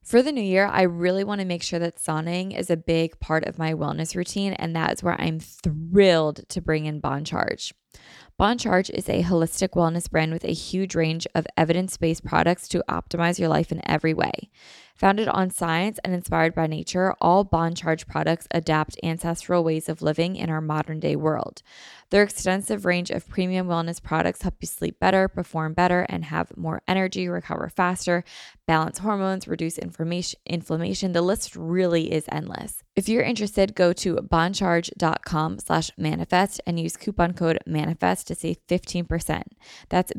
For the new year, I really want to make sure that sauning is a big part of my wellness routine, and that's where I'm thrilled to bring in Bon Charge. Bon Charge is a holistic wellness brand with a huge range of evidence-based products to optimize your life in every way. Founded on science and inspired by nature, all Bon Charge products adapt ancestral ways of living in our modern-day world. Their extensive range of premium wellness products help you sleep better, perform better, and have more energy, recover faster, balance hormones, reduce inflammation. The list really is endless. If you're interested, go to boncharge.com/manifest and use coupon code manifest to save 15%. That's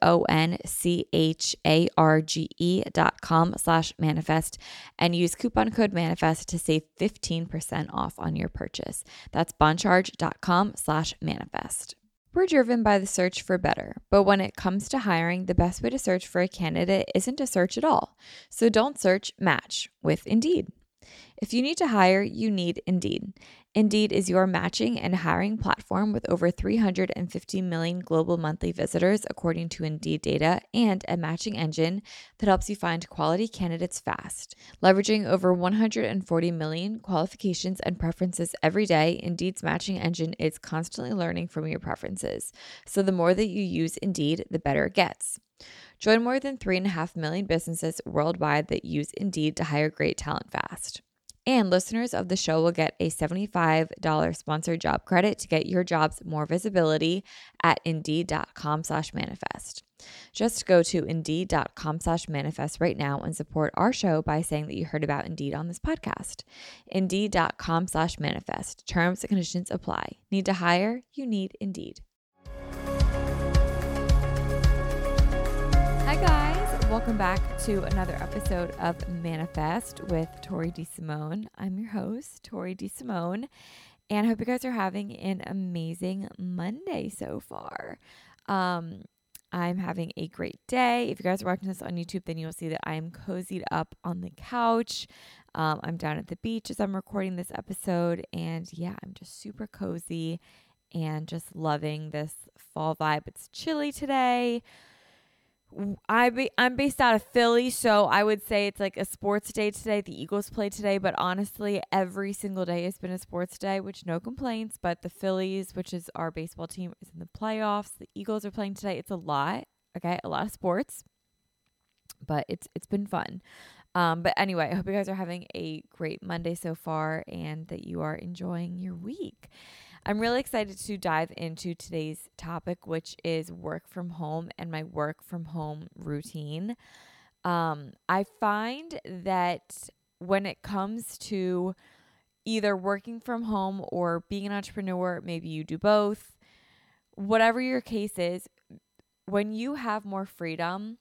boncharge.com/manifest and use coupon code manifest to save 15% off on your purchase. That's boncharge.com/manifest. We're driven by the search for better, but when it comes to hiring, the best way to search for a candidate isn't to search at all. So don't search, match with Indeed. If you need to hire, you need Indeed. Indeed is your matching and hiring platform with over 350 million global monthly visitors, according to Indeed data, and a matching engine that helps you find quality candidates fast. Leveraging over 140 million qualifications and preferences every day, Indeed's matching engine is constantly learning from your preferences. So the more that you use Indeed, the better it gets. Join more than 3.5 million businesses worldwide that use Indeed to hire great talent fast. And listeners of the show will get a $75 sponsored job credit to get your jobs more visibility at Indeed.com/manifest. Just go to Indeed.com/manifest right now and support our show by saying that you heard about Indeed on this podcast. Indeed.com/manifest. Terms and conditions apply. Need to hire? You need Indeed. Hi guys, welcome back to another episode of Manifest with Tori DeSimone. I'm your host, Tori DeSimone, and I hope you guys are having an amazing Monday so far. I'm having a great day. If you guys are watching this on YouTube, then you'll see that I am cozied up on the couch. I'm down at the beach as I'm recording this episode, and yeah, I'm just super cozy and just loving this fall vibe. It's chilly today. I'm based out of Philly, so I would say it's like a sports day today. The Eagles play today, but honestly, every single day has been a sports day, which no complaints. But the Phillies, which is our baseball team, is in the playoffs. The Eagles are playing today. It's a lot, okay? A lot of sports, but it's been fun. But anyway, I hope you guys are having a great Monday so far and that you are enjoying your week. I'm really excited to dive into today's topic, which is work from home and my work from home routine. I find that when it comes to either working from home or being an entrepreneur, maybe you do both, whatever your case is, when you have more freedom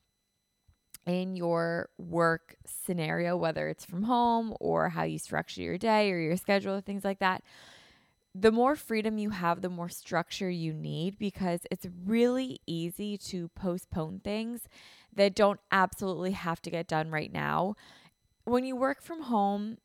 in your work scenario, whether it's from home or how you structure your day or your schedule, things like that, the more freedom you have, the more structure you need, because it's really easy to postpone things that don't absolutely have to get done right now. When you work from home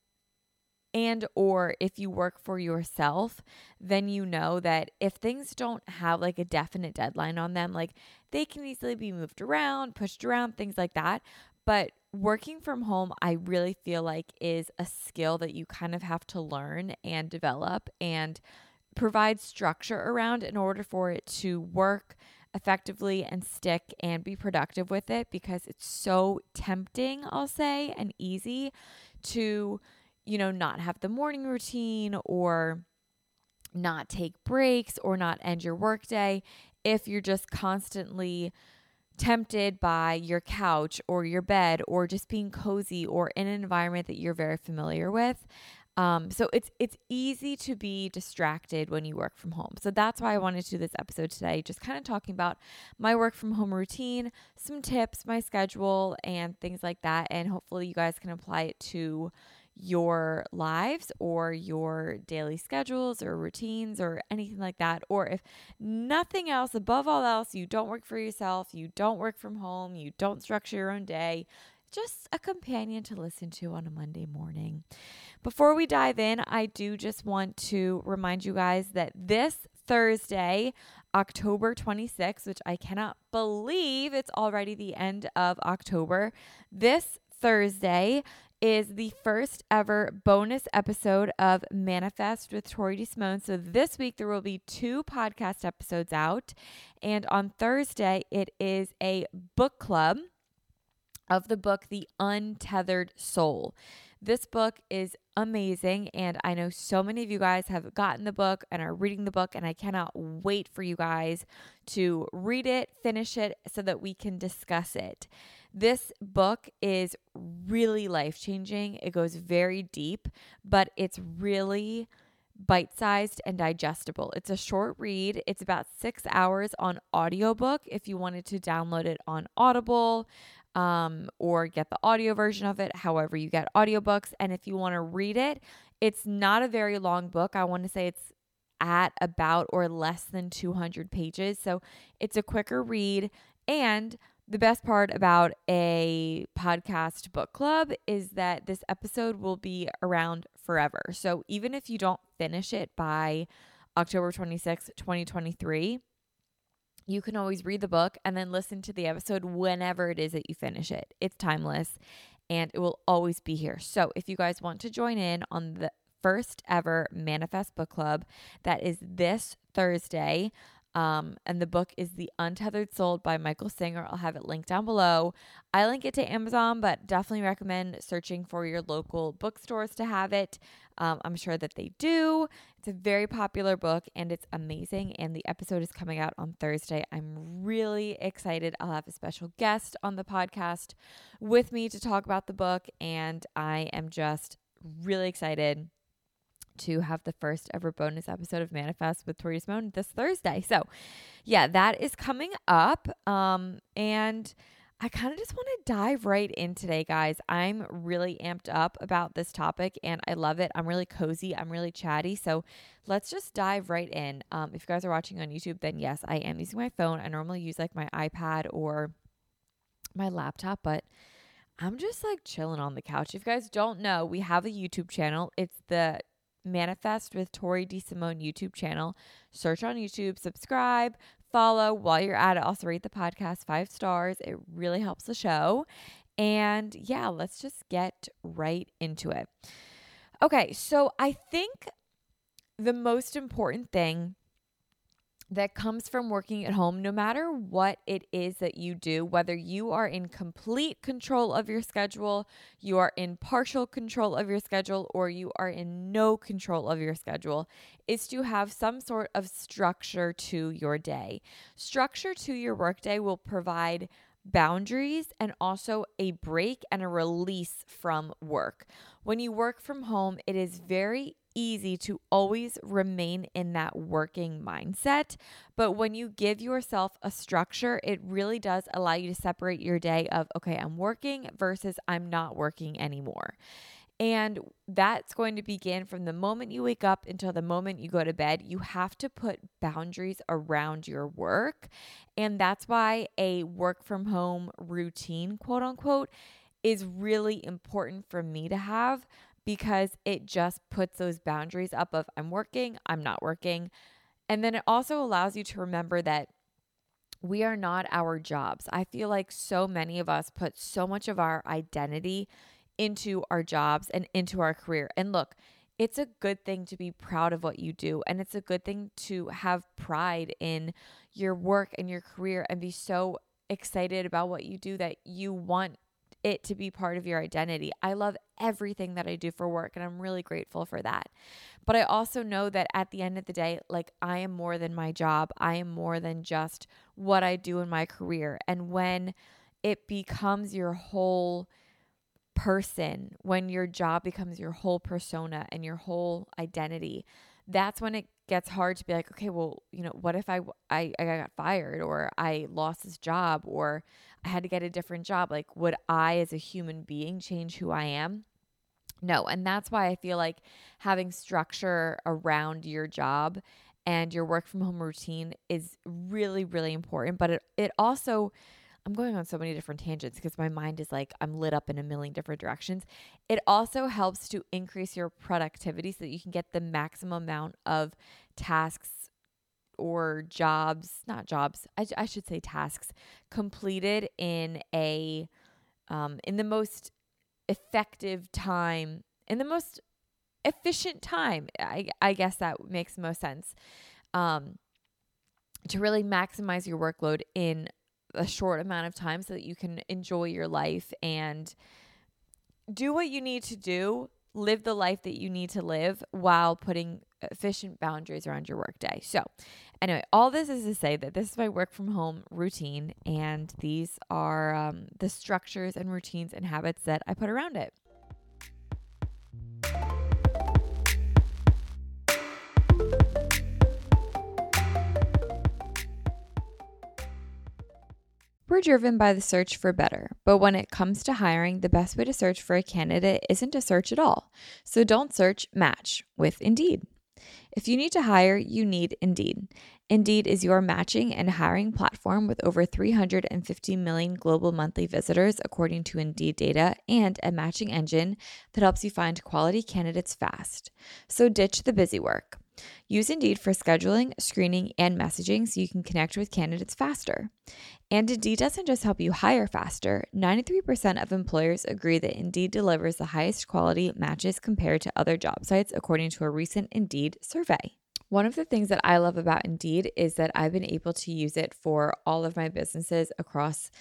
and or if you work for yourself, then you know that if things don't have like a definite deadline on them, like they can easily be moved around, pushed around, things like that. But working from home, I really feel like is a skill that you kind of have to learn and develop and provide structure around in order for it to work effectively and stick and be productive with it, because it's so tempting, I'll say, and easy to, not have the morning routine or not take breaks or not end your workday if you're just constantly tempted by your couch or your bed or just being cozy or in an environment that you're very familiar with. So it's easy to be distracted when you work from home. So that's why I wanted to do this episode today, just kind of talking about my work from home routine, some tips, my schedule, and things like that. And hopefully you guys can apply it to your lives or your daily schedules or routines or anything like that. Or if nothing else, above all else, you don't work for yourself, you don't work from home, you don't structure your own day, just a companion to listen to on a Monday morning. Before we dive in, I do just want to remind you guys that this Thursday, October 26th, which I cannot believe it's already the end of October, this Thursday is the first ever bonus episode of Manifest with Tori DeSimone. So this week there will be 2 podcast episodes out. And on Thursday, it is a book club of the book, The Untethered Soul. This book is amazing, and I know so many of you guys have gotten the book and are reading the book, and I cannot wait for you guys to read it, finish it, so that we can discuss it. This book is really life-changing. It goes very deep, but it's really bite-sized and digestible. It's a short read. It's about 6 hours on audiobook if you wanted to download it on Audible, or get the audio version of it, however you get audiobooks. And if you want to read it, it's not a very long book. I want to say it's at about or less than 200 pages. So it's a quicker read. And the best part about a podcast book club is that this episode will be around forever. So even if you don't finish it by October 26, 2023, you can always read the book and then listen to the episode whenever it is that you finish it. It's timeless and it will always be here. So if you guys want to join in on the first ever Manifest Book Club, that is this Thursday. And the book is The Untethered Soul by Michael Singer. I'll have it linked down below. I link it to Amazon, but definitely recommend searching for your local bookstores to have it. I'm sure that they do. It's a very popular book and it's amazing. And the episode is coming out on Thursday. I'm really excited. I'll have a special guest on the podcast with me to talk about the book. And I am just really excited to have the first ever bonus episode of Manifest with Tori DeSimone this Thursday. So yeah, that is coming up. And I kind of just want to dive right in today, guys. I'm really amped up about this topic and I love it. I'm really cozy. I'm really chatty. So let's just dive right in. If you guys are watching on YouTube, then yes, I am using my phone. I normally use like my iPad or my laptop, but I'm just like chilling on the couch. If you guys don't know, we have a YouTube channel. It's the Manifest with Tori DeSimone YouTube channel. Search on YouTube, subscribe, follow. While you're at it, also rate the podcast 5 stars. It really helps the show. And yeah, let's just get right into it. Okay, so I think the most important thing that comes from working at home, no matter what it is that you do, whether you are in complete control of your schedule, you are in partial control of your schedule, or you are in no control of your schedule, is to have some sort of structure to your day. Structure to your workday will provide boundaries and also a break and a release from work. When you work from home, it is very easy to always remain in that working mindset. But when you give yourself a structure, it really does allow you to separate your day of, okay, I'm working versus I'm not working anymore. And that's going to begin from the moment you wake up until the moment you go to bed. You have to put boundaries around your work. And that's why a work from home routine, quote unquote, is really important for me to have, because it just puts those boundaries up of I'm working, I'm not working. And then it also allows you to remember that we are not our jobs. I feel like so many of us put so much of our identity into our jobs and into our career. And look, it's a good thing to be proud of what you do. And it's a good thing to have pride in your work and your career and be so excited about what you do that you want it to be part of your identity. I love everything that I do for work and I'm really grateful for that. But I also know that at the end of the day, like, I am more than my job. I am more than just what I do in my career. And when it becomes your whole person, when your job becomes your whole persona and your whole identity, that's when it gets hard to be like, okay, well, what if I got fired, or I lost this job, or I had to get a different job? Like, would I as a human being change who I am? No. And that's why I feel like having structure around your job and your work from home routine is really, really important. But it also, I'm going on so many different tangents because my mind is like, I'm lit up in a million different directions. It also helps to increase your productivity so that you can get the maximum amount of tasks or I should say tasks completed in the most effective time, in the most efficient time. I guess that makes the most sense. To really maximize your workload in a short amount of time so that you can enjoy your life and do what you need to do, live the life that you need to live while putting efficient boundaries around your workday. So anyway, all this is to say that this is my work from home routine, and these are the structures and routines and habits that I put around it. We're driven by the search for better, but when it comes to hiring, the best way to search for a candidate isn't to search at all. So don't search, match with Indeed. If you need to hire, you need Indeed. Indeed is your matching and hiring platform with over 350 million global monthly visitors, according to Indeed data, and a matching engine that helps you find quality candidates fast. So ditch the busy work. Use Indeed for scheduling, screening, and messaging so you can connect with candidates faster. And Indeed doesn't just help you hire faster. 93% of employers agree that Indeed delivers the highest quality matches compared to other job sites, according to a recent Indeed survey. One of the things that I love about Indeed is that I've been able to use it for all of my businesses across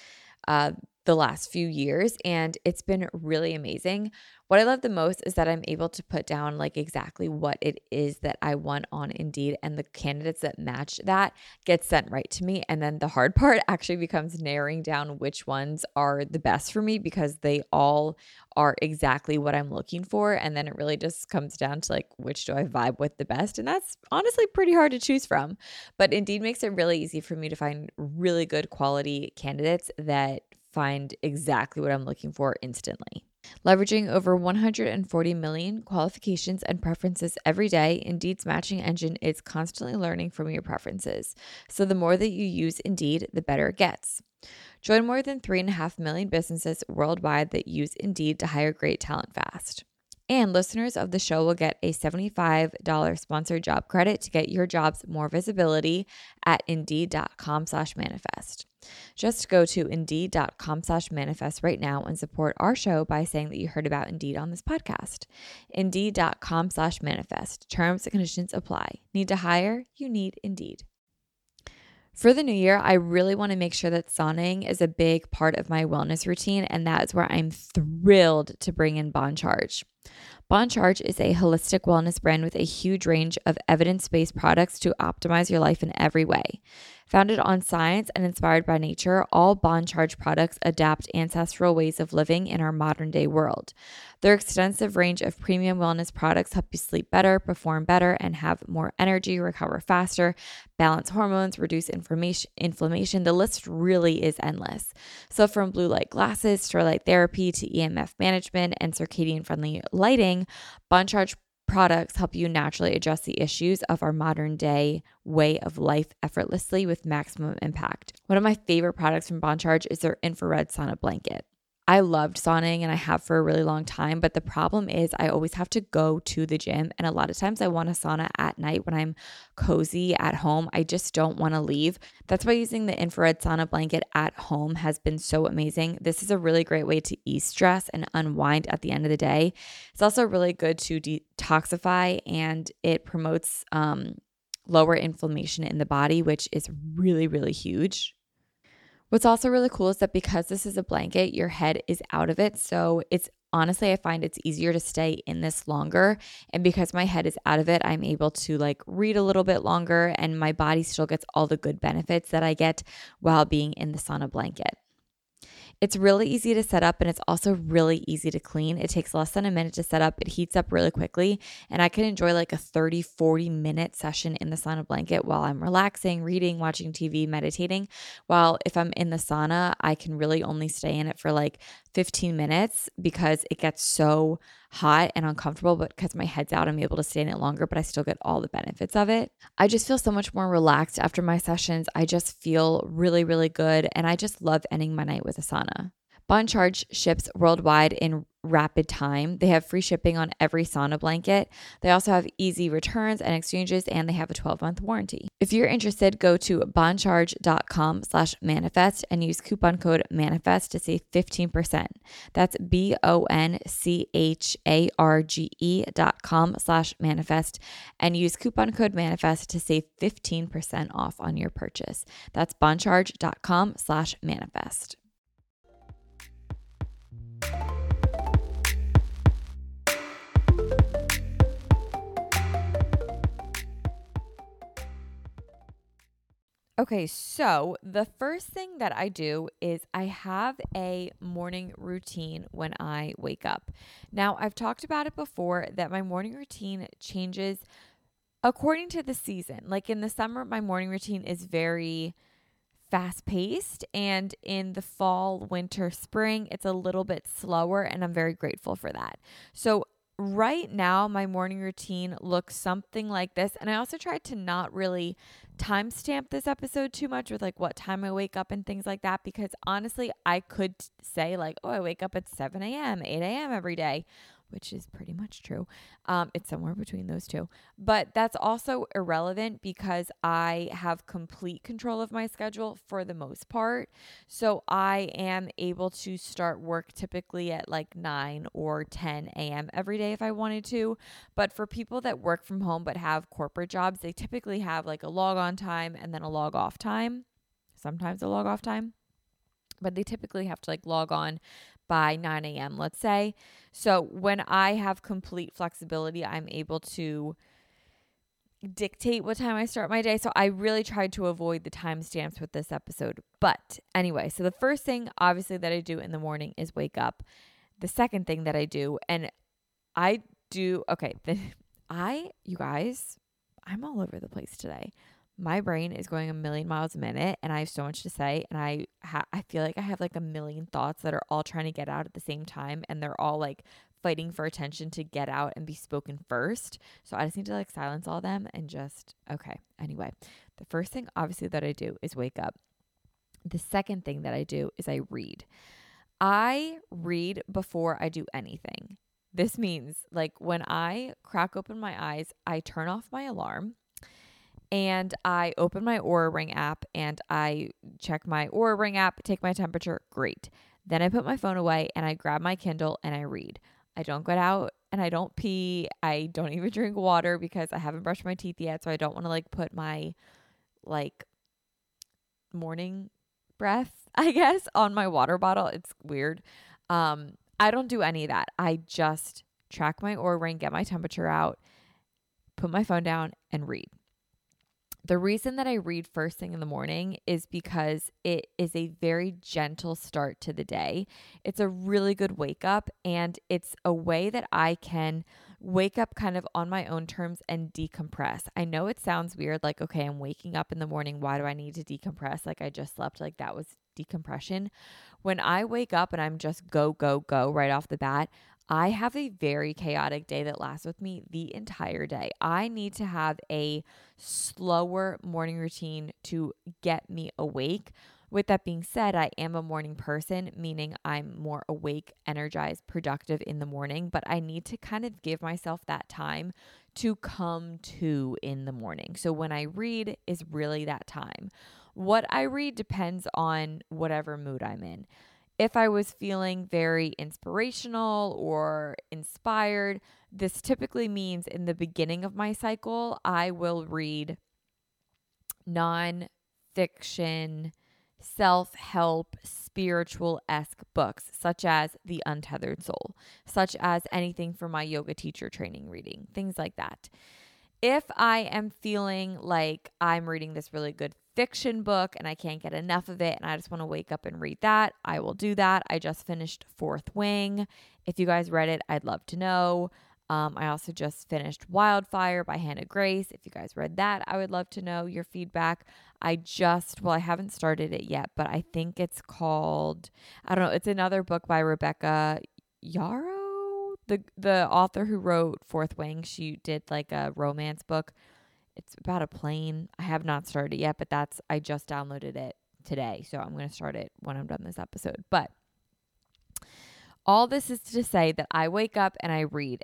the last few years, and it's been really amazing. What I love the most is that I'm able to put down like exactly what it is that I want on Indeed, and the candidates that match that get sent right to me. And then the hard part actually becomes narrowing down which ones are the best for me, because they all are exactly what I'm looking for. And then it really just comes down to like, which do I vibe with the best? And that's honestly pretty hard to choose from. But Indeed makes it really easy for me to find really good quality candidates that find exactly what I'm looking for instantly. Leveraging over 140 million qualifications and preferences every day, Indeed's matching engine is constantly learning from your preferences. So the more that you use Indeed, the better it gets. Join more than 3.5 million businesses worldwide that use Indeed to hire great talent fast. And listeners of the show will get a $75 sponsored job credit to get your jobs more visibility at Indeed.com/manifest. Just go to Indeed.com/manifest right now and support our show by saying that you heard about Indeed on this podcast. Indeed.com/manifest. Terms and conditions apply. Need to hire? You need Indeed. For the new year, I really want to make sure that sauning is a big part of my wellness routine, and that is where I'm thrilled to bring in Bon Charge. Bon Charge is a holistic wellness brand with a huge range of evidence-based products to optimize your life in every way. Founded on science and inspired by nature, all Bon Charge products adapt ancestral ways of living in our modern-day world. Their extensive range of premium wellness products help you sleep better, perform better, and have more energy, recover faster, balance hormones, reduce inflammation. The list really is endless. So from blue light glasses, to light therapy, to EMF management and circadian-friendly lighting, Bon Charge products help you naturally address the issues of our modern day way of life effortlessly with maximum impact. One of my favorite products from Bon Charge is their infrared sauna blanket. I loved sauning, and I have for a really long time, but the problem is I always have to go to the gym, and a lot of times I want a sauna at night when I'm cozy at home. I just don't want to leave. That's why using the infrared sauna blanket at home has been so amazing. This is a really great way to ease stress and unwind at the end of the day. It's also really good to detoxify, and it promotes lower inflammation in the body, which is really, really huge. What's also really cool is that because this is a blanket, your head is out of it. So it's honestly, I find it's easier to stay in this longer. And because my head is out of it, I'm able to like read a little bit longer, and my body still gets all the good benefits that I get while being in the sauna blanket. It's really easy to set up, and it's also really easy to clean. It takes less than a minute to set up. It heats up really quickly, and I can enjoy like a 30-40 minute session in the sauna blanket while I'm relaxing, reading, watching TV, meditating. While if I'm in the sauna, I can really only stay in it for like 15 minutes because it gets so hot and uncomfortable, but because my head's out, I'm able to stay in it longer, but I still get all the benefits of it. I just feel so much more relaxed after my sessions. I just feel really, really good, and I just love ending my night with a sauna. Bon Charge ships worldwide in rapid time. They have free shipping on every sauna blanket. They also have easy returns and exchanges, and they have a 12-month warranty. If you're interested, go to boncharge.com/manifest and use coupon code manifest to save 15%. That's boncharge.com/manifest and use coupon code manifest to save 15% off on your purchase. That's boncharge.com/manifest. Okay, so the first thing that I do is I have a morning routine when I wake up. Now, I've talked about it before that my morning routine changes according to the season. Like in the summer, my morning routine is very fast paced, and in the fall, winter, spring, it's a little bit slower, and I'm very grateful for that. So right now, my morning routine looks something like this. And I also tried to not really timestamp this episode too much with like what time I wake up and things like that, because honestly, I could say like, oh, I wake up at 7 a.m., 8 a.m. every day, which is pretty much true. It's somewhere between those two. But that's also irrelevant because I have complete control of my schedule for the most part. So I am able to start work typically at like 9 or 10 a.m. every day if I wanted to. But for people that work from home but have corporate jobs, they typically have like a log on time and then a log off time. Sometimes a log off time. But they typically have to like log on by 9 a.m., let's say. So when I have complete flexibility, I'm able to dictate what time I start my day. So I really tried to avoid the timestamps with this episode. But anyway, so the first thing obviously that I do in the morning is wake up. The second thing that I do, and I do, okay, you guys, I'm all over the place today. My brain is going a million miles a minute and I have so much to say, and I feel like I have like a million thoughts that are all trying to get out at the same time, and they're all like fighting for attention to get out and be spoken first. So I just need to like silence all them and just, okay. Anyway, the first thing obviously that I do is wake up. The second thing that I do is I read. I read before I do anything. This means like when I crack open my eyes, I turn off my alarm. And I open my Oura Ring app and I check my Oura Ring app, take my temperature. Great. Then I put my phone away and I grab my Kindle and I read. I don't get out and I don't pee. I don't even drink water because I haven't brushed my teeth yet. So I don't want to like put my like morning breath, I guess, on my water bottle. It's weird. I don't do any of that. I just track my Oura Ring, get my temperature out, put my phone down and read. The reason that I read first thing in the morning is because it is a very gentle start to the day. It's a really good wake up, and it's a way that I can wake up kind of on my own terms and decompress. I know it sounds weird, like, okay, I'm waking up in the morning. Why do I need to decompress? Like I just slept, like that was decompression. When I wake up and I'm just go, go, go right off the bat, I have a very chaotic day that lasts with me the entire day. I need to have a slower morning routine to get me awake. With that being said, I am a morning person, meaning I'm more awake, energized, productive in the morning, but I need to kind of give myself that time to come to in the morning. So when I read is really that time. What I read depends on whatever mood I'm in. If I was feeling very inspirational or inspired, this typically means in the beginning of my cycle, I will read nonfiction, self-help, spiritual-esque books, such as The Untethered Soul, such as anything for my yoga teacher training reading, things like that. If I am feeling like I'm reading this really good fiction book and I can't get enough of it and I just want to wake up and read that, I will do that. I just finished Fourth Wing. If you guys read it, I'd love to know. I also just finished Wildfire by Hannah Grace. If you guys read that, I would love to know your feedback. I haven't started it yet, but I think it's called, I don't know, it's another book by Rebecca Yarrow. The author who wrote Fourth Wing, she did like a romance book. It's about a plane. I have not started yet, but I just downloaded it today. So I'm going to start it when I'm done this episode. But All this is to say that I wake up and I read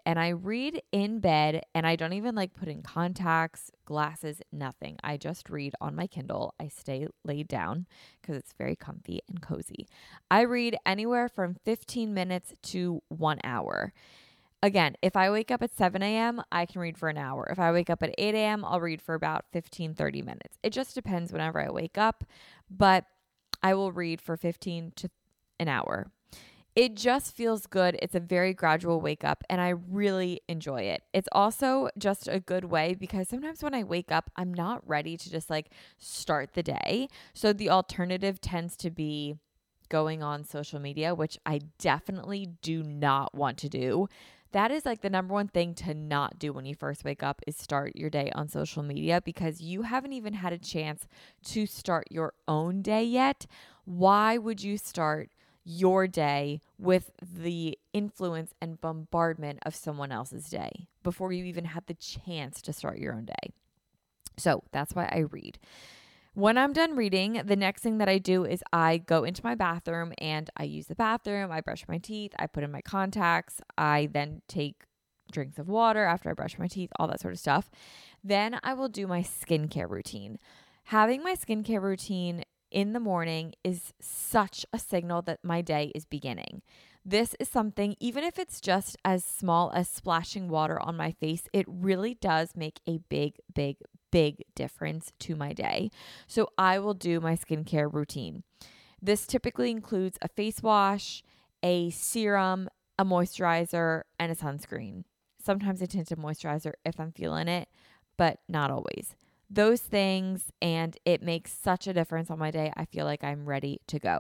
in bed, and I don't even like put in contacts, glasses, nothing. I just read on my Kindle. I stay laid down because it's very comfy and cozy. I read anywhere from 15 minutes to 1 hour. Again, if I wake up at 7 a.m., I can read for an hour. If I wake up at 8 a.m., I'll read for about 15-30 minutes. It just depends whenever I wake up, but I will read for 15 to an hour. It just feels good. It's a very gradual wake up, and I really enjoy it. It's also just a good way because sometimes when I wake up, I'm not ready to just like start the day. So the alternative tends to be going on social media, which I definitely do not want to do. That is like the number one thing to not do when you first wake up is start your day on social media because you haven't even had a chance to start your own day yet. Why would you start your day with the influence and bombardment of someone else's day before you even had the chance to start your own day? So that's why I read. When I'm done reading, the next thing that I do is I go into my bathroom and I use the bathroom. I brush my teeth. I put in my contacts. I then take drinks of water after I brush my teeth, all that sort of stuff. Then I will do my skincare routine. Having my skincare routine in the morning is such a signal that my day is beginning. This is something, even if it's just as small as splashing water on my face, it really does make a big difference to my day. So I will do my skincare routine. This typically includes a face wash, a serum, a moisturizer, and a sunscreen. Sometimes a tinted moisturizer if I'm feeling it, but not always. Those things, and it makes such a difference on my day. I feel like I'm ready to go.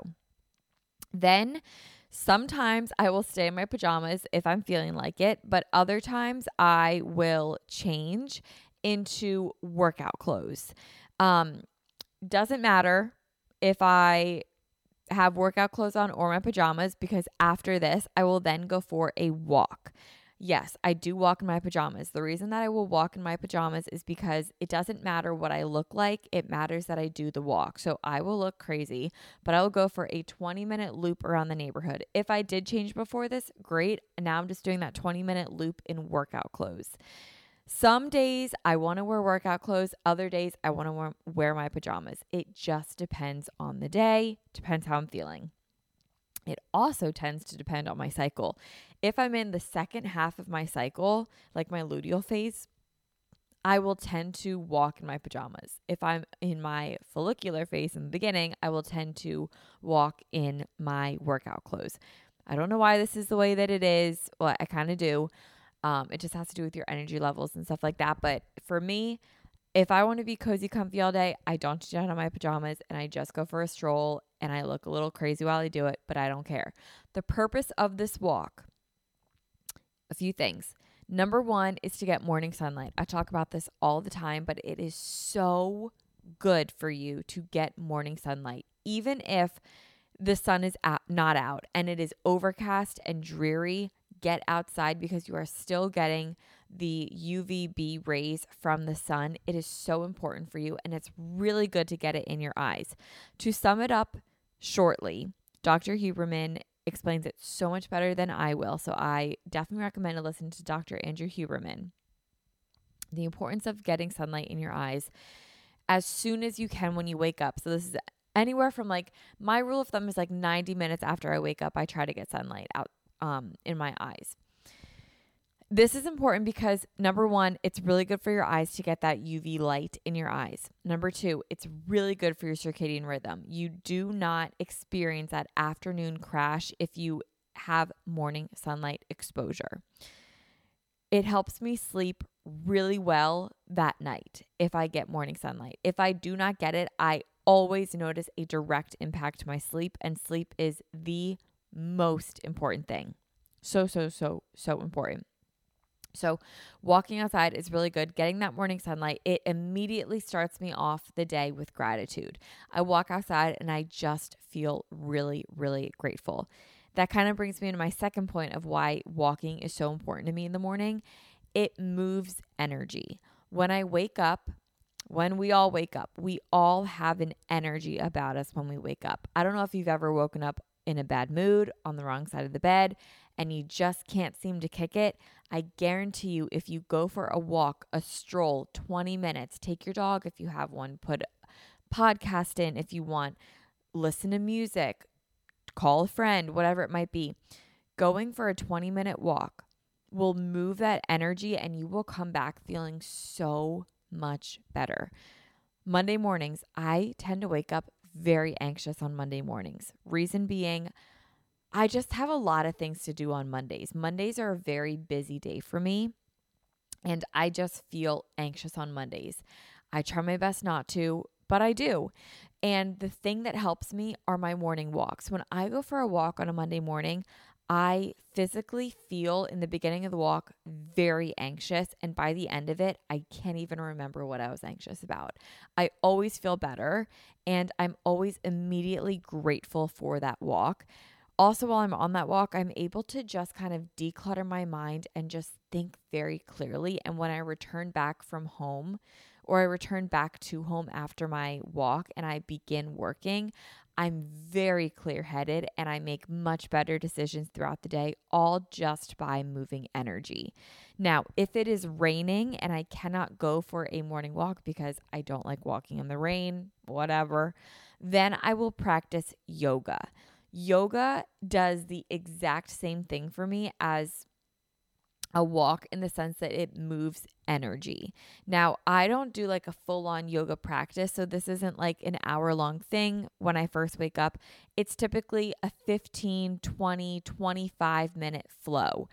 Then sometimes I will stay in my pajamas if I'm feeling like it, but other times I will change into workout clothes. Doesn't matter if I have workout clothes on or my pajamas because after this, I will then go for a walk. Yes, I do walk in my pajamas. The reason that I will walk in my pajamas is because it doesn't matter what I look like. It matters that I do the walk. So I will look crazy, but I will go for a 20-minute loop around the neighborhood. If I did change before this, great. Now I'm just doing that 20-minute loop in workout clothes. Some days I want to wear workout clothes. Other days I want to wear my pajamas. It just depends on the day, depends how I'm feeling. It also tends to depend on my cycle. If I'm in the second half of my cycle, like my luteal phase, I will tend to walk in my pajamas. If I'm in my follicular phase in the beginning, I will tend to walk in my workout clothes. I don't know why this is the way that it is. Well, I kind of do. It just has to do with your energy levels and stuff like that. But for me, if I want to be cozy, comfy all day, I don't sit down in my pajamas and I just go for a stroll and I look a little crazy while I do it, but I don't care. The purpose of this walk, a few things. Number one is to get morning sunlight. I talk about this all the time, but it is so good for you to get morning sunlight. Even if the sun is not out and it is overcast and dreary, get outside because you are still getting the UVB rays from the sun. It is so important for you, and it's really good to get it in your eyes. To sum it up shortly, Dr. Huberman explains it so much better than I will, so I definitely recommend to listen to Dr. Andrew Huberman. The importance of getting sunlight in your eyes as soon as you can when you wake up. So this is anywhere from like, my rule of thumb is like 90 minutes after I wake up, I try to get sunlight out in my eyes. This is important because number one, it's really good for your eyes to get that UV light in your eyes. Number two, it's really good for your circadian rhythm. You do not experience that afternoon crash if you have morning sunlight exposure. It helps me sleep really well that night if I get morning sunlight. If I do not get it, I always notice a direct impact to my sleep, and sleep is the most important thing. So important. So walking outside is really good. Getting that morning sunlight, it immediately starts me off the day with gratitude. I walk outside and I just feel really, really grateful. That kind of brings me into my second point of why walking is so important to me in the morning. It moves energy. When I wake up, when we all wake up, we all have an energy about us when we wake up. I don't know if you've ever woken up in a bad mood, on the wrong side of the bed, and you just can't seem to kick it, I guarantee you if you go for a walk, a stroll, 20 minutes, take your dog if you have one, put a podcast in if you want, listen to music, call a friend, whatever it might be. Going for a 20-minute walk will move that energy and you will come back feeling so much better. Monday mornings, I tend to wake up very anxious on Monday mornings. Reason being, I just have a lot of things to do on Mondays. Mondays are a very busy day for me, and I just feel anxious on Mondays. I try my best not to, but I do. And the thing that helps me are my morning walks. When I go for a walk on a Monday morning, I physically feel in the beginning of the walk very anxious. And by the end of it, I can't even remember what I was anxious about. I always feel better, and I'm always immediately grateful for that walk. Also, while I'm on that walk, I'm able to just kind of declutter my mind and just think very clearly. And when I return back from home, or I return back to home after my walk and I begin working, I'm very clear-headed and I make much better decisions throughout the day, all just by moving energy. Now, if it is raining and I cannot go for a morning walk because I don't like walking in the rain, whatever, then I will practice yoga. Yoga does the exact same thing for me as a walk in the sense that it moves energy. Now, I don't do like a full-on yoga practice, so this isn't like an hour-long thing when I first wake up. It's typically a 15, 20, 25-minute flow.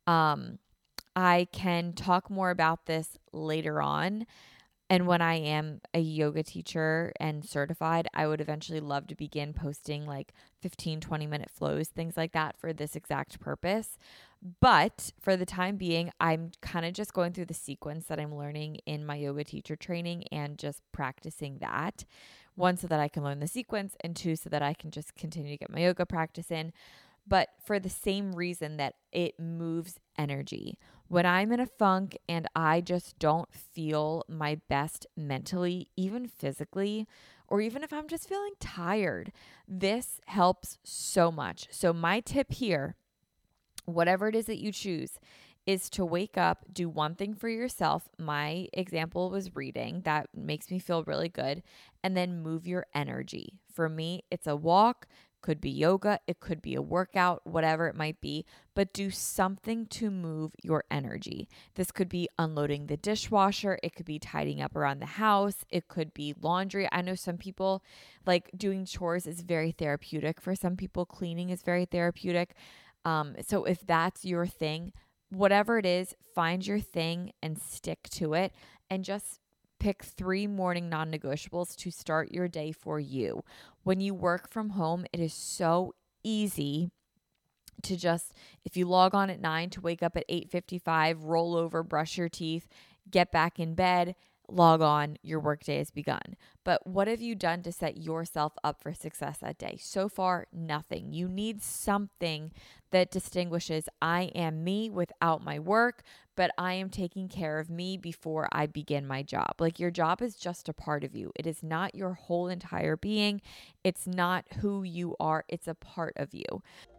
I can talk more about this later on. And when I am a yoga teacher and certified, I would eventually love to begin posting like 15, 20-minute flows, things like that for this exact purpose. But for the time being, I'm kind of just going through the sequence that I'm learning in my yoga teacher training and just practicing that. One, so that I can learn the sequence, and two, so that I can just continue to get my yoga practice in. But for the same reason that it moves energy. When I'm in a funk and I just don't feel my best mentally, even physically, or even if I'm just feeling tired, this helps so much. So my tip here, whatever it is that you choose, is to wake up, do one thing for yourself. My example was reading. That makes me feel really good. And then move your energy. For me, it's a walk. Could be yoga, it could be a workout, whatever it might be, but do something to move your energy. This could be unloading the dishwasher, it could be tidying up around the house, it could be laundry. I know some people like doing chores is very therapeutic. For some people, cleaning is very therapeutic. So if that's your thing, whatever it is, find your thing and stick to it, and just pick 3 morning non-negotiables to start your day for you. When you work from home, it is so easy to just, if you log on at 9, to wake up at 8:55, roll over, brush your teeth, get back in bed, log on, your workday has begun. But what have you done to set yourself up for success that day? So far, nothing. You need something that distinguishes I am me without my work, but I am taking care of me before I begin my job. Like, your job is just a part of you. It is not your whole entire being. It's not who you are. It's a part of you.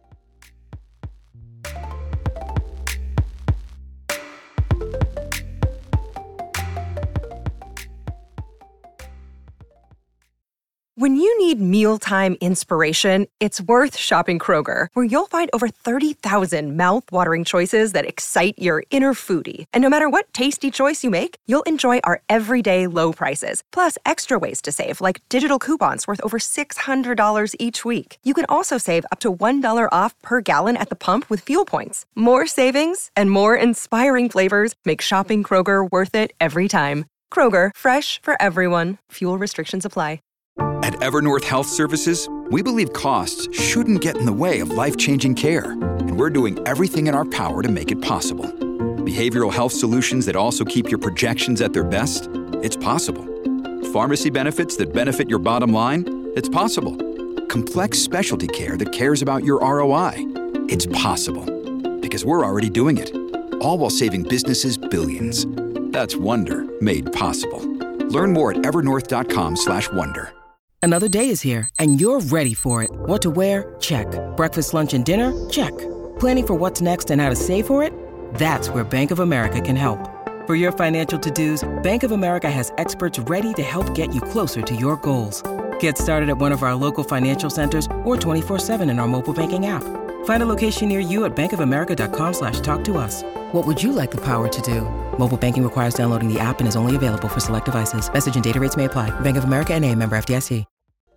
When you need mealtime inspiration, it's worth shopping Kroger, where you'll find over 30,000 mouth-watering choices that excite your inner foodie. And no matter what tasty choice you make, you'll enjoy our everyday low prices, plus extra ways to save, like digital coupons worth over $600 each week. You can also save up to $1 off per gallon at the pump with fuel points. More savings and more inspiring flavors make shopping Kroger worth it every time. Kroger, fresh for everyone. Fuel restrictions apply. At Evernorth Health Services, we believe costs shouldn't get in the way of life-changing care, and we're doing everything in our power to make it possible. Behavioral health solutions that also keep your projections at their best? It's possible. Pharmacy benefits that benefit your bottom line? It's possible. Complex specialty care that cares about your ROI? It's possible. Because we're already doing it. All while saving businesses billions. That's Wonder made possible. Learn more at evernorth.com/wonder. Another day is here, and you're ready for it. What to wear? Check. Breakfast, lunch, and dinner? Check. Planning for what's next and how to save for it? That's where Bank of America can help. For your financial to-dos, Bank of America has experts ready to help get you closer to your goals. Get started at one of our local financial centers or 24/7 in our mobile banking app. Find a location near you at bankofamerica.com/talktous. What would you like the power to do? Mobile banking requires downloading the app and is only available for select devices. Message and data rates may apply. Bank of America N.A., member FDIC.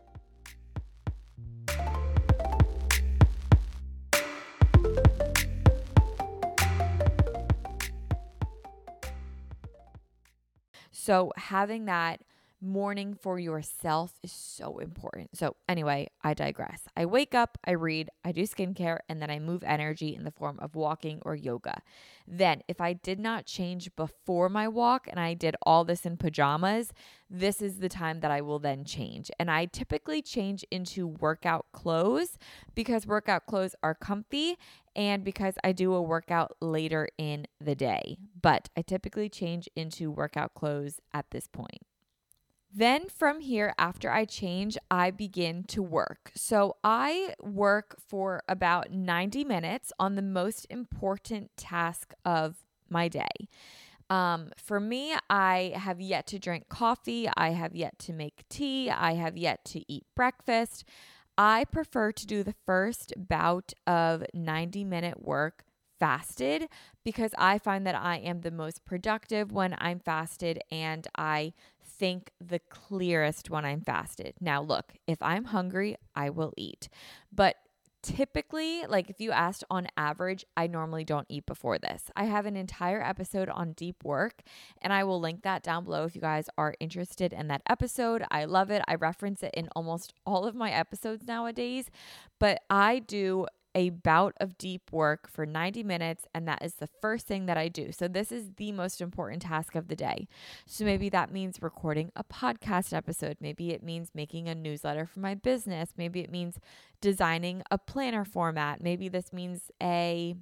So having that morning for yourself is so important. So anyway, I digress. I wake up, I read, I do skincare, and then I move energy in the form of walking or yoga. Then if I did not change before my walk and I did all this in pajamas, this is the time that I will then change. And I typically change into workout clothes because workout clothes are comfy and because I do a workout later in the day. But I typically change into workout clothes at this point. Then from here, after I change, I begin to work. So I work for about 90 minutes on the most important task of my day. For me, I have yet to drink coffee. I have yet to make tea. I have yet to eat breakfast. I prefer to do the first bout of 90-minute work fasted because I find that I am the most productive when I'm fasted and I think the clearest when I'm fasted. Now, look, if I'm hungry, I will eat. But typically, like if you asked on average, I normally don't eat before this. I have an entire episode on deep work, and I will link that down below if you guys are interested in that episode. I love it. I reference it in almost all of my episodes nowadays, but I do a bout of deep work for 90 minutes, and that is the first thing that I do. So this is the most important task of the day. So maybe that means recording a podcast episode. Maybe it means making a newsletter for my business. Maybe it means designing a planner format. Maybe this means I'd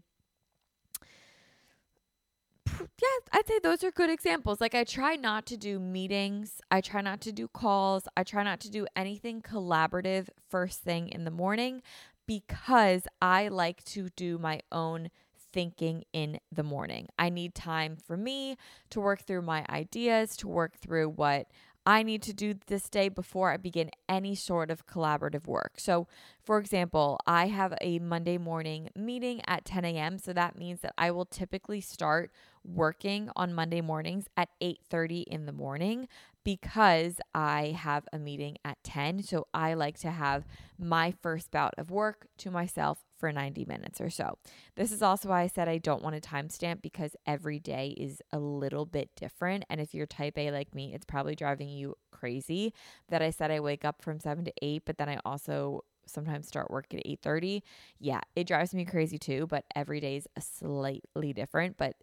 say those are good examples. Like I try not to do meetings. I try not to do calls. I try not to do anything collaborative first thing in the morning because I like to do my own thinking in the morning. I need time for me to work through my ideas, to work through what I need to do this day before I begin any sort of collaborative work. So, for example, I have a Monday morning meeting at 10 a.m. So that means that I will typically start working on Monday mornings at 8:30 in the morning because I have a meeting at 10. So I like to have my first bout of work to myself for 90 minutes or so. This is also why I said I don't want a timestamp because every day is a little bit different. And if you're type A like me, it's probably driving you crazy that I said I wake up from 7 to 8, but then I also sometimes start work at 8:30. Yeah, it drives me crazy too, but every day is slightly different. But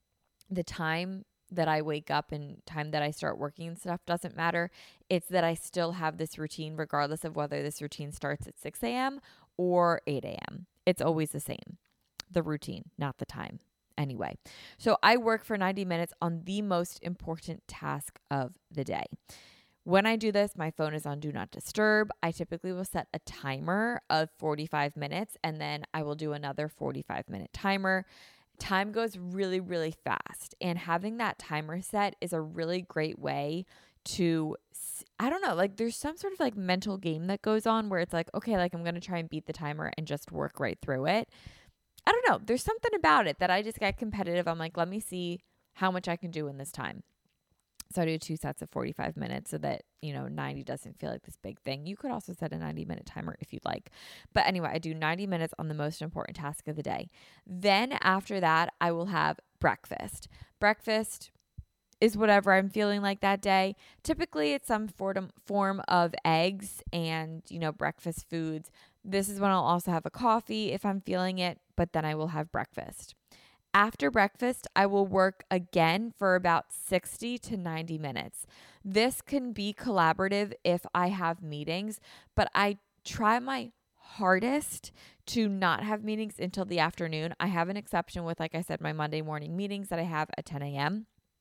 the time that I wake up and time that I start working and stuff doesn't matter. It's that I still have this routine regardless of whether this routine starts at 6 a.m. or 8 a.m. It's always the same. The routine, not the time. Anyway, so I work for 90 minutes on the most important task of the day. When I do this, my phone is on Do Not Disturb. I typically will set a timer of 45 minutes and then I will do another 45-minute timer. Time goes really, really fast. And having that timer set is a really great way to, I don't know, like there's some sort of like mental game that goes on where it's like, okay, like I'm going to try and beat the timer and just work right through it. I don't know. There's something about it that I just get competitive. I'm like, let me see how much I can do in this time. So I do 2 sets of 45 minutes so that, 90 doesn't feel like this big thing. You could also set a 90-minute timer if you'd like. But anyway, I do 90 minutes on the most important task of the day. Then after that, I will have breakfast. Breakfast is whatever I'm feeling like that day. Typically, it's some form of eggs and, breakfast foods. This is when I'll also have a coffee if I'm feeling it, but then I will have breakfast. After breakfast, I will work again for about 60 to 90 minutes. This can be collaborative if I have meetings, but I try my hardest to not have meetings until the afternoon. I have an exception with, like I said, my Monday morning meetings that I have at 10 a.m.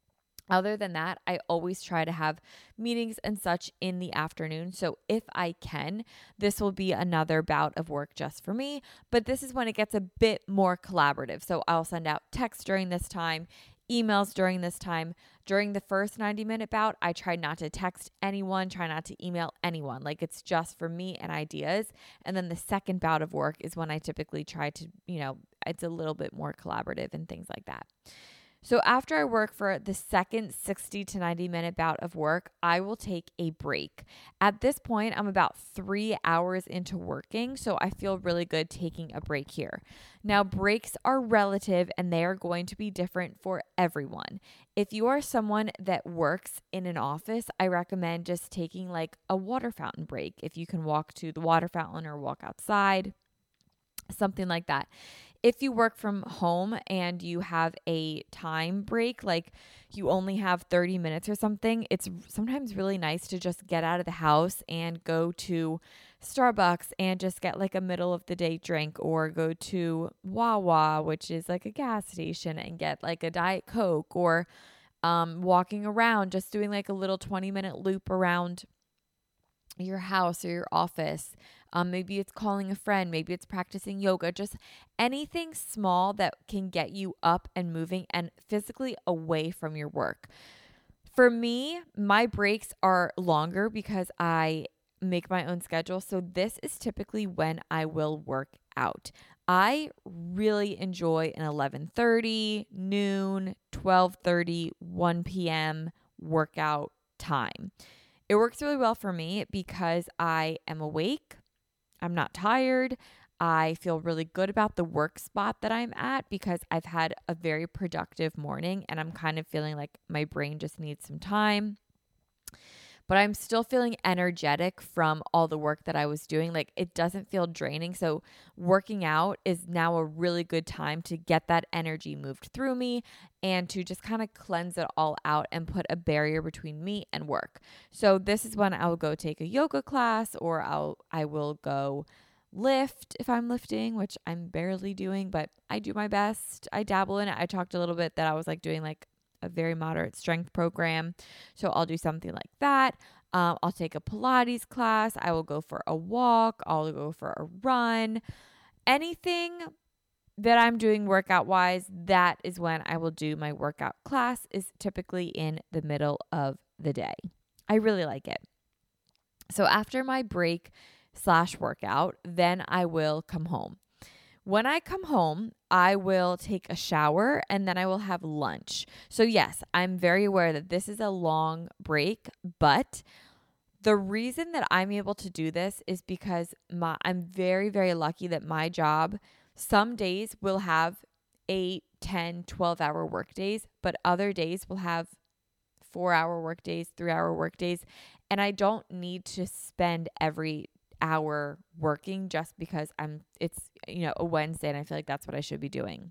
Other than that, I always try to have meetings and such in the afternoon. So if I can, this will be another bout of work just for me. But this is when it gets a bit more collaborative. So I'll send out texts during this time, emails during this time. During the first 90-minute bout, I try not to text anyone, try not to email anyone. Like it's just for me and ideas. And then the second bout of work is when I typically try to, it's a little bit more collaborative and things like that. So after I work for the second 60 to 90-minute bout of work, I will take a break. At this point, I'm about 3 hours into working, so I feel really good taking a break here. Now, breaks are relative and they are going to be different for everyone. If you are someone that works in an office, I recommend just taking like a water fountain break. If you can walk to the water fountain or walk outside, something like that. If you work from home and you have a time break, like you only have 30 minutes or something, it's sometimes really nice to just get out of the house and go to Starbucks and just get like a middle of the day drink, or go to Wawa, which is like a gas station, and get like a Diet Coke, or walking around, just doing like a little 20-minute loop around your house or your office. Maybe it's calling a friend, maybe it's practicing yoga, just anything small that can get you up and moving and physically away from your work. For me, my breaks are longer because I make my own schedule. So this is typically when I will work out. I really enjoy an 11:30, noon, 12:30, 1 p.m. workout time. It works really well for me because I am awake. I'm not tired. I feel really good about the work spot that I'm at because I've had a very productive morning and I'm kind of feeling like my brain just needs some time. But I'm still feeling energetic from all the work that I was doing. Like it doesn't feel draining. So working out is now a really good time to get that energy moved through me and to just kind of cleanse it all out and put a barrier between me and work. So this is when I will go take a yoga class, or I will go lift if I'm lifting, which I'm barely doing, but I do my best. I dabble in it. I talked a little bit that I was like doing like a very moderate strength program. So I'll do something like that. I'll take a Pilates class. I will go for a walk. I'll go for a run. Anything that I'm doing workout wise, that is when I will do my workout class, is typically in the middle of the day. I really like it. So after my break / workout, then I will come home. When I come home, I will take a shower and then I will have lunch. So yes, I'm very aware that this is a long break, but the reason that I'm able to do this is because I'm very, very lucky that my job some days will have 8, 10, 12-hour work days, but other days will have 4-hour work days, 3-hour work days, and I don't need to spend every hour working just because it's a Wednesday and I feel like that's what I should be doing.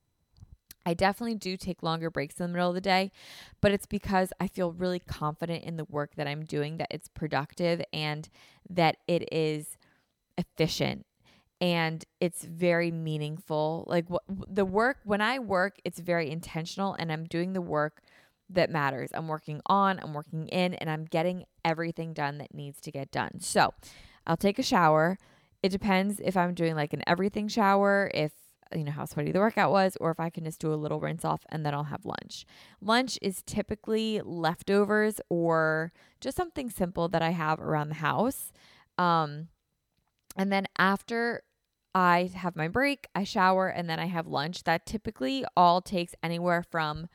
I definitely do take longer breaks in the middle of the day, but it's because I feel really confident in the work that I'm doing, that it's productive and that it is efficient and it's very meaningful. Like the work, when I work, it's very intentional and I'm doing the work that matters. I'm working in, and I'm getting everything done that needs to get done. So I'll take a shower. It depends if I'm doing like an everything shower, if how sweaty the workout was, or if I can just do a little rinse off and then I'll have lunch. Lunch is typically leftovers or just something simple that I have around the house. And then after I have my break, I shower and then I have lunch. That typically all takes anywhere from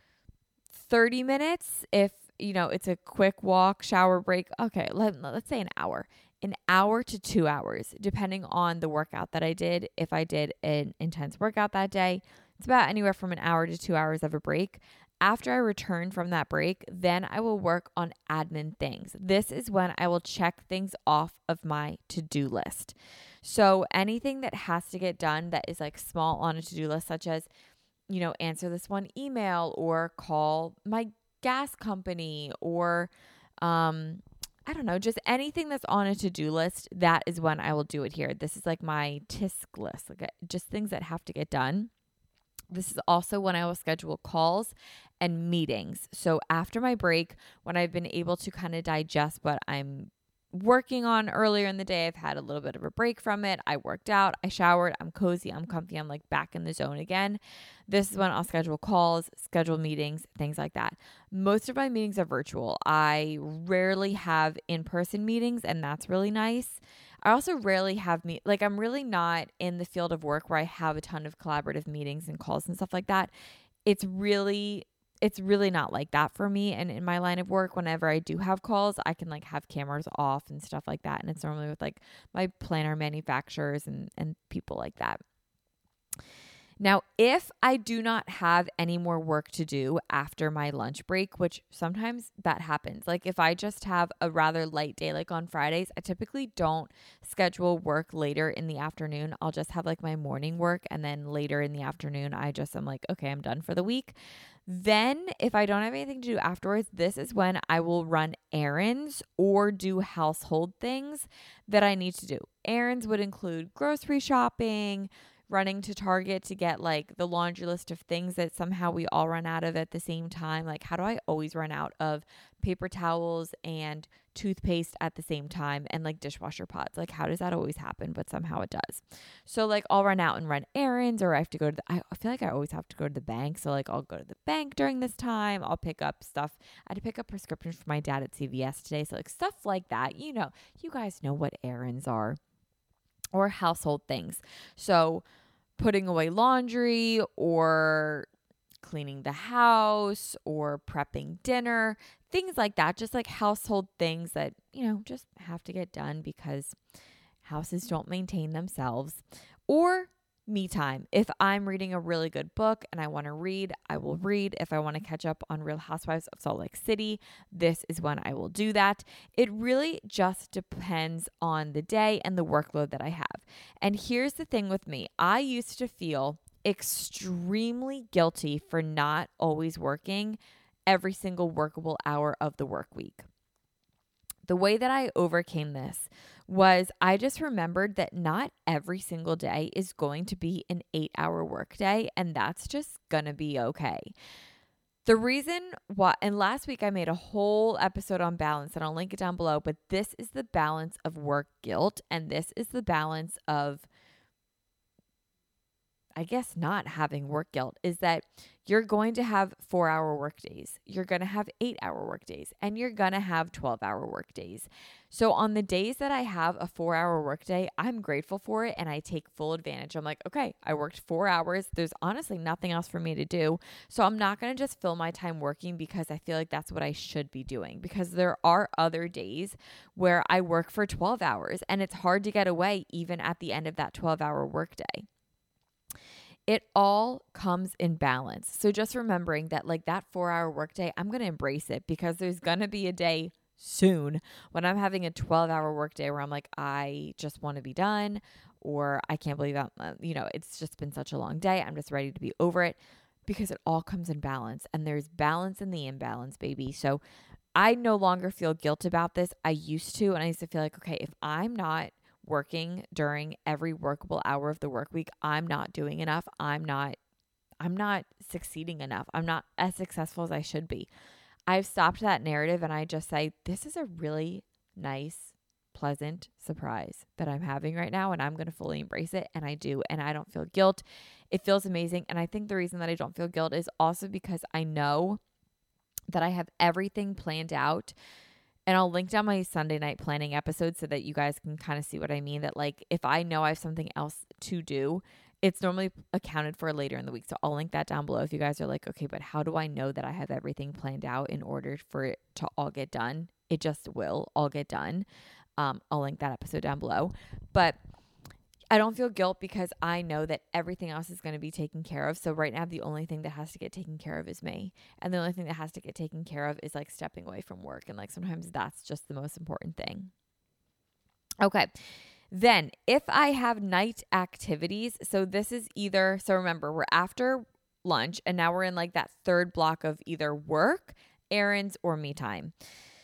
30 minutes if, it's a quick walk, shower, break. Okay, let's say an hour to 2 hours, depending on the workout that I did. If I did an intense workout that day, it's about anywhere from an hour to 2 hours of a break. After I return from that break, then I will work on admin things. This is when I will check things off of my to-do list. So anything that has to get done that is like small on a to-do list, such as, answer this one email or call my gas company or, I don't know, just anything that's on a to-do list, that is when I will do it here. This is like my TISC list, like just things that have to get done. This is also when I will schedule calls and meetings. So after my break, when I've been able to kind of digest what I'm working on earlier in the day, I've had a little bit of a break from it. I worked out, I showered, I'm cozy, I'm comfy, I'm like back in the zone again. This is when I'll schedule calls, schedule meetings, things like that. Most of my meetings are virtual. I rarely have in-person meetings, and that's really nice. I also rarely have I'm really not in the field of work where I have a ton of collaborative meetings and calls and stuff like that. It's really not like that for me. And in my line of work, whenever I do have calls, I can like have cameras off and stuff like that. And it's normally with like my planner manufacturers and people like that. Now, if I do not have any more work to do after my lunch break, which sometimes that happens, like if I just have a rather light day, like on Fridays, I typically don't schedule work later in the afternoon. I'll just have like my morning work, and then later in the afternoon, I'm like, okay, I'm done for the week. Then if I don't have anything to do afterwards, this is when I will run errands or do household things that I need to do. Errands would include grocery shopping, running to Target to get like the laundry list of things that somehow we all run out of at the same time. Like, how do I always run out of paper towels and toothpaste at the same time and like dishwasher pods? Like, how does that always happen? But somehow it does. So like I'll run out and run errands, or I have to go to I feel like I always have to go to the bank. So like I'll go to the bank during this time. I'll pick up stuff. I had to pick up prescriptions for my dad at CVS today. So like stuff like that, you guys know what errands are, or household things. So putting away laundry or cleaning the house or prepping dinner, things like that, just like household things that, just have to get done because houses don't maintain themselves. Or me time. If I'm reading a really good book and I want to read, I will read. If I want to catch up on Real Housewives of Salt Lake City, this is when I will do that. It really just depends on the day and the workload that I have. And here's the thing with me. I used to feel extremely guilty for not always working every single workable hour of the work week. The way that I overcame this was I just remembered that not every single day is going to be an 8-hour workday, and that's just going to be okay. The reason why, and last week I made a whole episode on balance, and I'll link it down below, but this is the balance of work guilt, and this is the balance of, I guess, not having work guilt, is that you're going to have 4-hour work days. You're going to have 8-hour work days, and you're going to have 12-hour work days. So on the days that I have a 4-hour work day, I'm grateful for it and I take full advantage. I'm like, okay, I worked 4 hours. There's honestly nothing else for me to do. So I'm not going to just fill my time working because I feel like that's what I should be doing, because there are other days where I work for 12 hours and it's hard to get away even at the end of that 12-hour work day. It all comes in balance. So just remembering that like that 4-hour workday, I'm going to embrace it, because there's going to be a day soon when I'm having a 12-hour workday where I'm like, I just want to be done, or I can't believe that, it's just been such a long day. I'm just ready to be over it, because it all comes in balance, and there's balance in the imbalance, baby. So I no longer feel guilt about this. I used to, and I used to feel like, okay, if I'm not working during every workable hour of the work week, I'm not doing enough. I'm not succeeding enough. I'm not as successful as I should be. I've stopped that narrative, and I just say, this is a really nice, pleasant surprise that I'm having right now, and I'm going to fully embrace it. And I do, and I don't feel guilt. It feels amazing. And I think the reason that I don't feel guilt is also because I know that I have everything planned out. And I'll link down my Sunday night planning episode so that you guys can kind of see what I mean. That like, if I know I have something else to do, it's normally accounted for later in the week. So I'll link that down below if you guys are like, okay, but how do I know that I have everything planned out in order for it to all get done? It just will all get done. I'll link that episode down below. But I don't feel guilt because I know that everything else is going to be taken care of. So right now, the only thing that has to get taken care of is me. And the only thing that has to get taken care of is like stepping away from work. And like sometimes that's just the most important thing. Okay. Then if I have night activities, so this is either, so remember, we're after lunch and now we're in like that third block of either work, errands, or me time.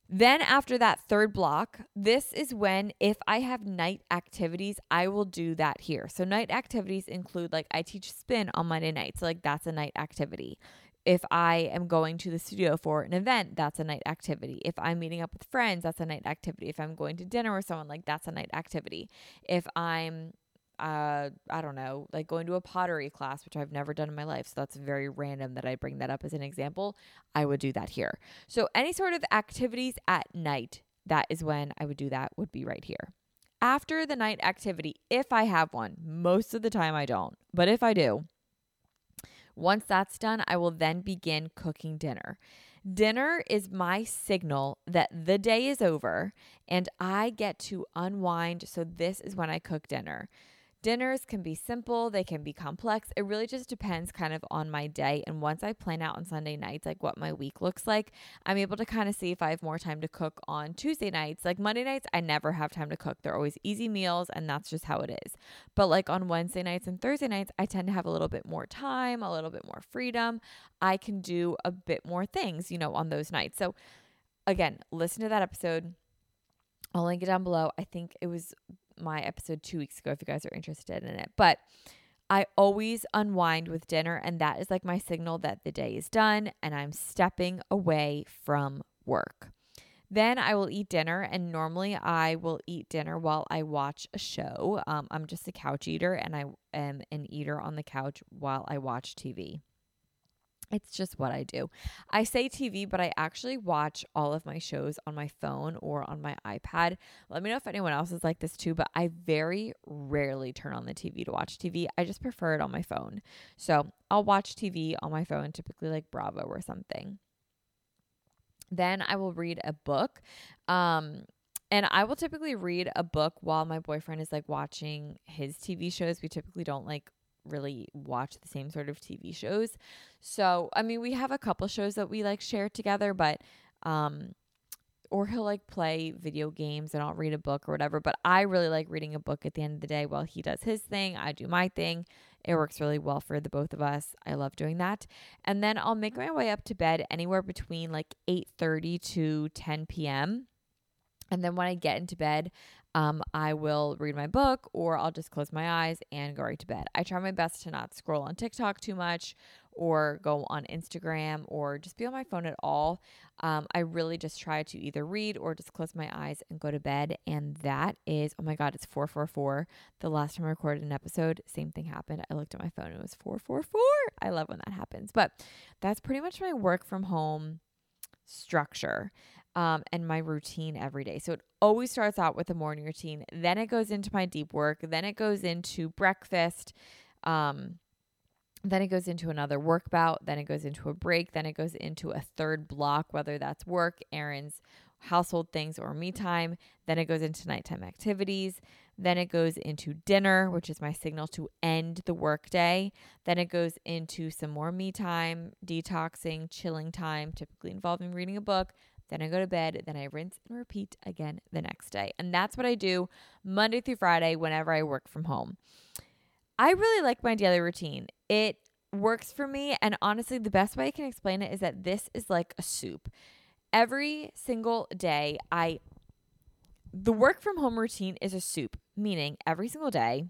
Then after that third block, this is when if I have night activities, I will do that here. So night activities include like I teach spin on Monday nights. So like that's a night activity. If I am going to the studio for an event, that's a night activity. If I'm meeting up with friends, that's a night activity. If I'm going to dinner with someone, like that's a night activity. If I'm I don't know, like going to a pottery class, which I've never done in my life. So that's very random that I bring that up as an example. I would do that here. So any sort of activities at night, that is when I would do that, would be right here. After the night activity, if I have one, most of the time I don't, but if I do, once that's done, I will then begin cooking dinner. Dinner is my signal that the day is over and I get to unwind. So this is when I cook dinner. Dinners can be simple, they can be complex. It really just depends kind of on my day. And once I plan out on Sunday nights, like what my week looks like, I'm able to kind of see if I have more time to cook on Tuesday nights. Like Monday nights, I never have time to cook. They're always easy meals and that's just how it is. But like on Wednesday nights and Thursday nights, I tend to have a little bit more time, a little bit more freedom. I can do a bit more things, on those nights. So again, listen to that episode. I'll link it down below. I think it was my episode 2 weeks ago if you guys are interested in it. But I always unwind with dinner, and that is like my signal that the day is done and I'm stepping away from work. Then I will eat dinner, and normally I will eat dinner while I watch a show. I'm just a couch eater, and I am an eater on the couch while I watch TV. It's just what I do. I say TV, but I actually watch all of my shows on my phone or on my iPad. Let me know if anyone else is like this too, but I very rarely turn on the TV to watch TV. I just prefer it on my phone. So I'll watch TV on my phone, typically like Bravo or something. Then I will read a book. And I will typically read a book while my boyfriend is like watching his TV shows. We typically don't like really watch the same sort of TV shows. So, I mean, we have a couple shows that we like share together, but, or he'll like play video games and I'll read a book or whatever. But I really like reading a book at the end of the day while he does his thing. I do my thing. It works really well for the both of us. I love doing that. And then I'll make my way up to bed anywhere between like 8:30 to 10 p.m. And then when I get into bed, I will read my book or I'll just close my eyes and go right to bed. I try my best to not scroll on TikTok too much or go on Instagram or just be on my phone at all. I really just try to either read or just close my eyes and go to bed. And that is, oh my God, it's 4:44. The last time I recorded an episode, same thing happened. I looked at my phone and it was 4:44. I love when that happens. But that's pretty much my work from home structure. And my routine every day. So it always starts out with a morning routine. Then it goes into my deep work. Then it goes into breakfast. Then it goes into another work bout. Then it goes into a break. Then it goes into a third block, whether that's work, errands, household things, or me time. Then it goes into nighttime activities. Then it goes into dinner, which is my signal to end the work day. Then it goes into some more me time, detoxing, chilling time, typically involving reading a book. Then I go to bed, then I rinse and repeat again the next day. And that's what I do Monday through Friday whenever I work from home. I really like my daily routine. It works for me. And honestly, the best way I can explain it is that this is like a soup. Every single day, the work from home routine is a soup, meaning every single day,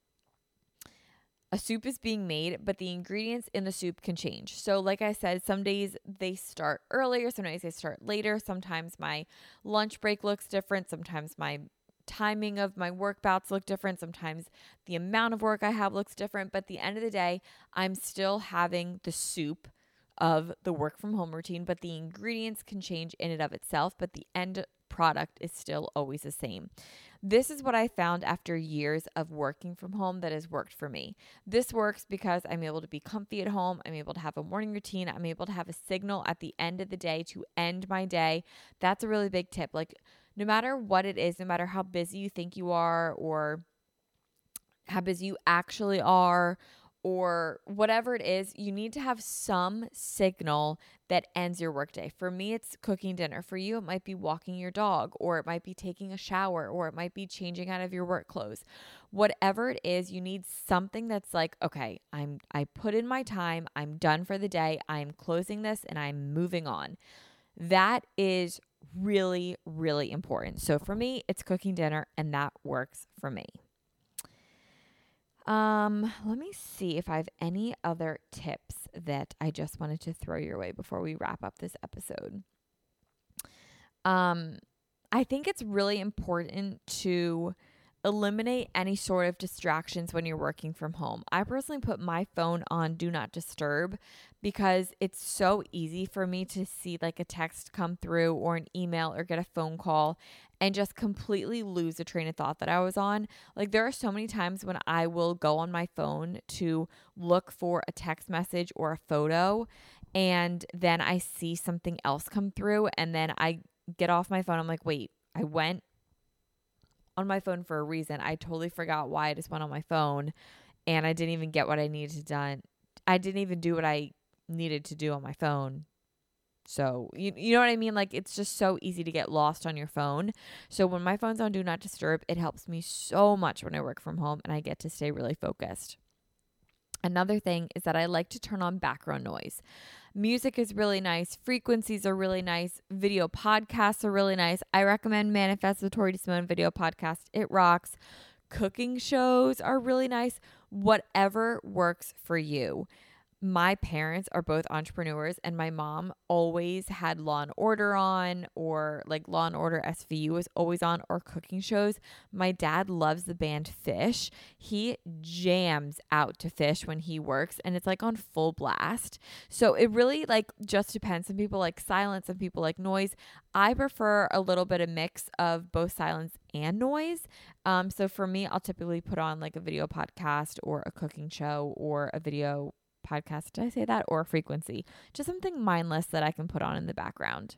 a soup is being made, but the ingredients in the soup can change. So like I said, some days they start earlier, some days they start later. Sometimes my lunch break looks different. Sometimes my timing of my work bouts look different. Sometimes the amount of work I have looks different. But at the end of the day, I'm still having the soup of the work from home routine, but the ingredients can change in and of itself, but the end product is still always the same. This is what I found after years of working from home that has worked for me. This works because I'm able to be comfy at home. I'm able to have a morning routine. I'm able to have a signal at the end of the day to end my day. That's a really big tip. Like no matter what it is, no matter how busy you think you are or how busy you actually are, or whatever it is, you need to have some signal that ends your workday. For me, it's cooking dinner. For you, it might be walking your dog, or it might be taking a shower, or it might be changing out of your work clothes. Whatever it is, you need something that's like, okay, I put in my time, I'm done for the day, I'm closing this, and I'm moving on. That is really, really important. So for me, it's cooking dinner, and that works for me. Let me see if I have any other tips that I just wanted to throw your way before we wrap up this episode. I think it's really important to eliminate any sort of distractions when you're working from home. I personally put my phone on Do Not Disturb because it's so easy for me to see like a text come through or an email or get a phone call and just completely lose the train of thought that I was on. Like there are so many times when I will go on my phone to look for a text message or a photo, and then I see something else come through, and then I get off my phone. I'm like, wait, I went on my phone for a reason. I totally forgot why I just went on my phone, and I didn't even get what I needed to done. I didn't even do what I needed to do on my phone. So you know what I mean? Like it's just so easy to get lost on your phone. So when my phone's on Do Not Disturb, it helps me so much when I work from home, and I get to stay really focused. Another thing is that I like to turn on background noise. Music is really nice. Frequencies are really nice. Video podcasts are really nice. I recommend Manifest with Tori DeSimone video podcast. It rocks. Cooking shows are really nice. Whatever works for you. My parents are both entrepreneurs, and my mom always had Law and Order on, or like Law and Order SVU was always on, or cooking shows. My dad loves the band Fish. He jams out to Fish when he works, and it's like on full blast. So it really like just depends. Some people like silence, some people like noise. I prefer a little bit of mix of both silence and noise. So for me, I'll typically put on like a video podcast or a cooking show or a video podcast, did I say that? Or frequency, just something mindless that I can put on in the background.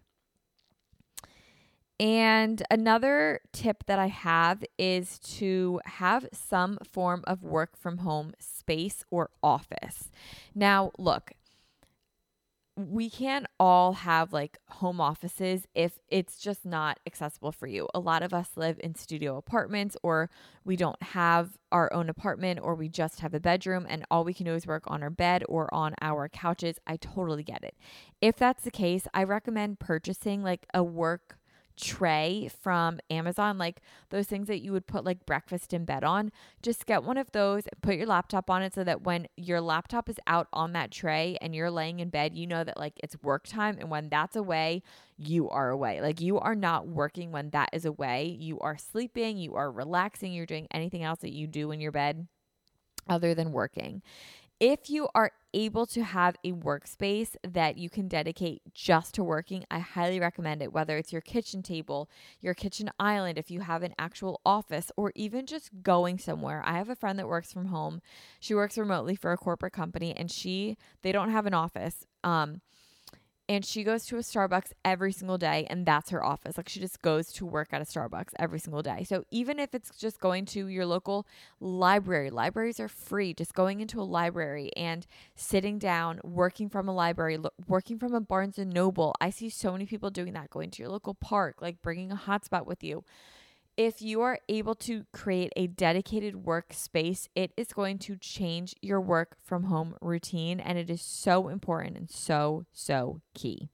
And another tip that I have is to have some form of work from home space or office. Now, look, we can't all have like home offices if it's just not accessible for you. A lot of us live in studio apartments, or we don't have our own apartment, or we just have a bedroom and all we can do is work on our bed or on our couches. I totally get it. If that's the case, I recommend purchasing like a work tray from Amazon, like those things that you would put like breakfast in bed on. Just get one of those, put your laptop on it, so that when your laptop is out on that tray and you're laying in bed, you know that like it's work time, and when that's away, you are away. Like you are not working when that is away. You are sleeping, you are relaxing, you're doing anything else that you do in your bed other than working. If you are able to have a workspace that you can dedicate just to working, I highly recommend it, whether it's your kitchen table, your kitchen island, if you have an actual office, or even just going somewhere. I have a friend that works from home. She works remotely for a corporate company, and they don't have an office. And she goes to a Starbucks every single day, and that's her office. Like she just goes to work at a Starbucks every single day. So even if it's just going to your local library, libraries are free. Just going into a library and sitting down, working from a library, working from a Barnes and Noble. I see so many people doing that, going to your local park, like bringing a hotspot with you. If you are able to create a dedicated workspace, it is going to change your work from home routine, and it is so important and so, so key.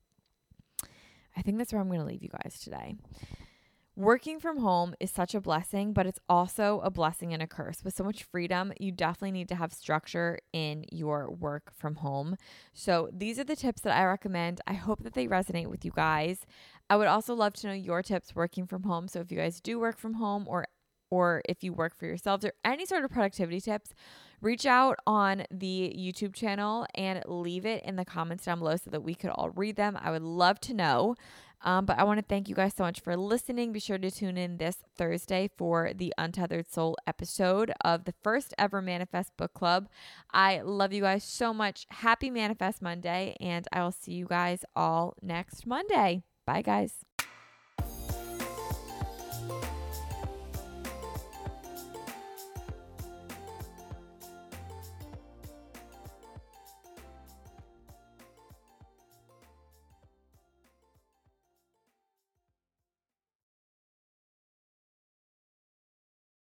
I think that's where I'm going to leave you guys today. Working from home is such a blessing, but it's also a blessing and a curse. With so much freedom, you definitely need to have structure in your work from home. So these are the tips that I recommend. I hope that they resonate with you guys. I would also love to know your tips working from home. So if you guys do work from home, or if you work for yourselves, or any sort of productivity tips, reach out on the YouTube channel and leave it in the comments down below so that we could all read them. I would love to know. But I want to thank you guys so much for listening. Be sure to tune in this Thursday for the Untethered Soul episode of the first ever Manifest Book Club. I love you guys so much. Happy Manifest Monday, and I will see you guys all next Monday. Bye, guys.